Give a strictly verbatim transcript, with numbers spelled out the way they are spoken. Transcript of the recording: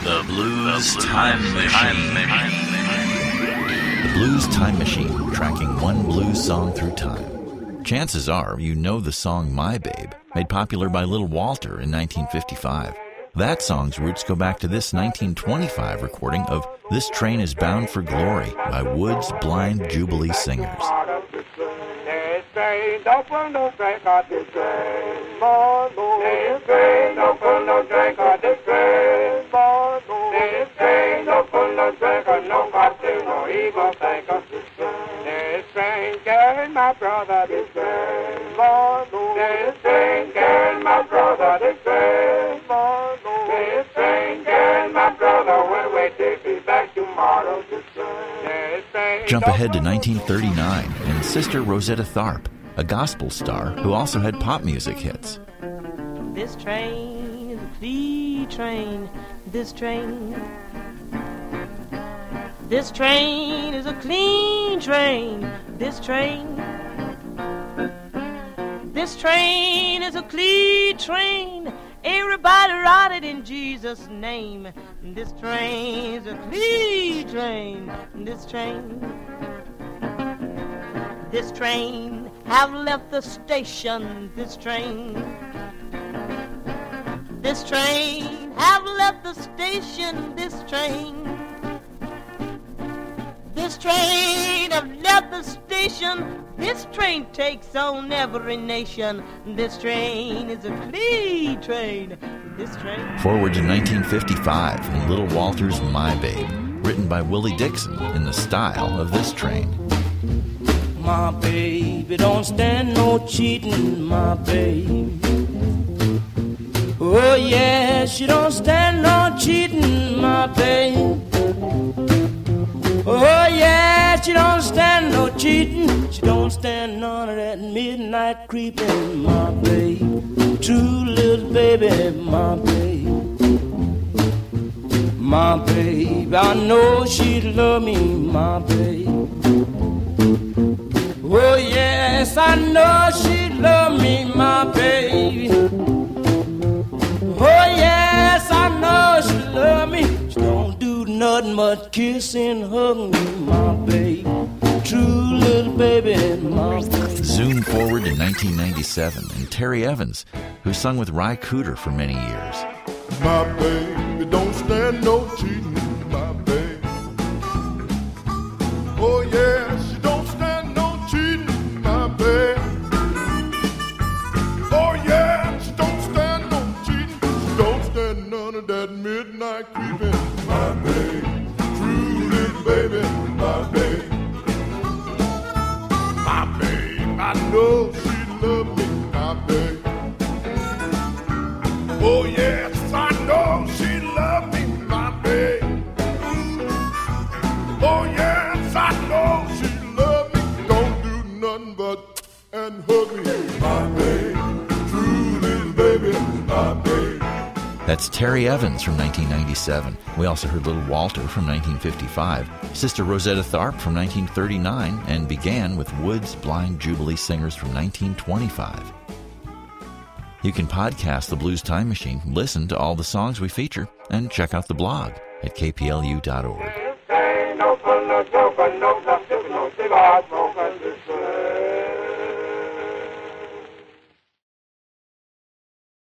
The Blues Time Machine. The Blues Time Machine, tracking one blues song through time. Chances are you know the song My Babe, made popular by Little Walter in nineteen fifty-five. That song's roots go back to this nineteen twenty-five recording of This Train is Bound for Glory by Wood's Blind Jubilee Singers. Don't put no drink on this train, boy, no. This train, don't put no drink on this train, boy, no. This train, don't put no drink on no cocktail, no evil think of this train. This train carrying my brother, this train, boy, no. This train carrying my brother, this train, boy, no. This train carrying my brother, when we take me back tomorrow, this train. This train. Jump ahead to nineteen thirty-nine and Sister Rosetta Tharpe, a gospel star who also had pop music hits. This train is a clean train. This train. This train is a clean train. This train. This train is a clean train. Everybody ride it in Jesus' name. This train is a clean train. This train. This train have left the station. This train. This train have left the station. This train. This train have left the station. This train takes on every nation. This train is a clean train. This train. Forward to nineteen fifty-five and Little Walter's My Babe, written by Willie Dixon in the style of This Train. My baby don't stand no cheating, my baby. Oh yeah, she don't stand no cheating, my baby. Oh yeah, she don't stand no cheating. She don't stand none of that midnight creeping, my baby. True little baby, my baby. My baby, I know she'd love me, my baby. Oh yes, I know she love me, my baby. Oh yes, I know she love me. She don't do nothing but kiss and hug me, my baby. True little baby, my baby. Zoom forward to nineteen ninety-seven and Terry Evans, who sung with Ry Cooder for many years. My baby don't stand no cheating, my baby. Oh yeah, she don't stand no cheating, my baby. Oh yeah, she don't stand no cheating. She don't stand none of that midnight creeping, my baby. True little baby, my baby. My baby, I know she love me, my baby. Oh yes, I know she love me, my baby. Oh yes, I know she love me. Don't do nothing but and hug me, my baby. True little baby, my baby. That's Terry Evans from nineteen ninety-seven. We also heard Little Walter from nineteen fifty-five, Sister Rosetta Tharpe from nineteen thirty-nine, and began with Wood's Blind Jubilee Singers from nineteen twenty-five. You can podcast the Blues Time Machine, listen to all the songs we feature, and check out the blog at k p l u dot org.